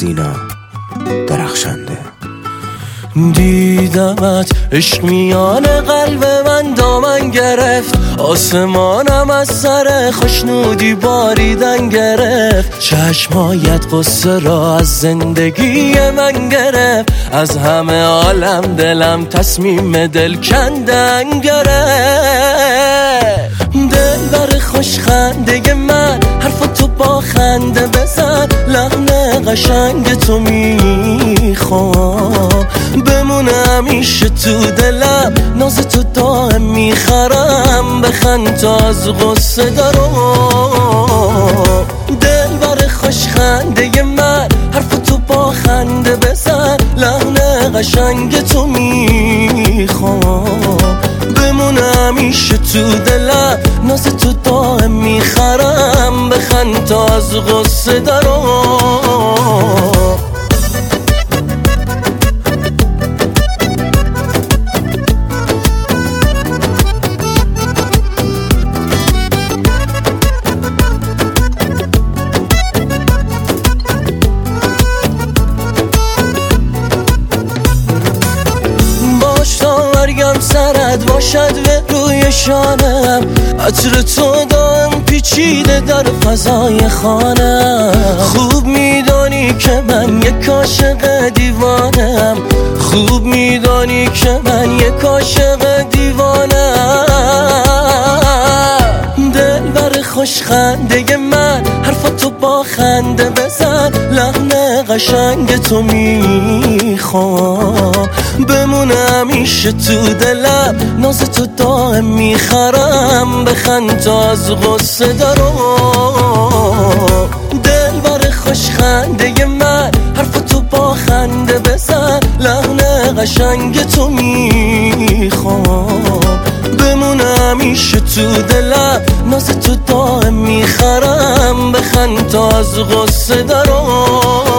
سینا درخشنده. دیدمت عشق میان قلب من دامن گرفت، آسمانم از سر خوشنودی باریدن گرفت. چشمایت قصه را از زندگی من گرفت، از همه عالم دلم تصمیم دل کندن گرفت. دل بر خوش خنده من حرف تو با خنده بزن، لحن قشنگ تو میخوام بمونه همیشه تو دلم، ناز تو دائم میخرم بخند تا از غصه دارم. دل بر خوش خنده من حرف تو با خنده بزن، لحن قشنگ تو میخوام بمونه همیشه تو دلم، ناز تو دائم میخرم بخند تا از غصه دارم. مرگم سرد باشد به روی شانم، عطر تو دائم پیچیده در فضای خانم. خوب میدانی که من یک عاشق دیوانم، خوب میدانی که من یک عاشق دیوانم. دل بر خوش خنده من حرف تو با خنده بزن، لحن قشنگ تو میخوام بمونه همیشه تو دلم، ناز تو دائم میخرم بخند تا از غصه دارم. دل بر خوش خنده من حرف تو با خنده بزن، لحن قشنگ تو میخوام بمونه همیشه تو دلم، ناز تو دائم میخرم بخند تا از غصه دارم.